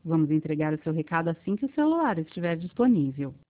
Vamos entregar o seu recado assim que o celular estiver disponível.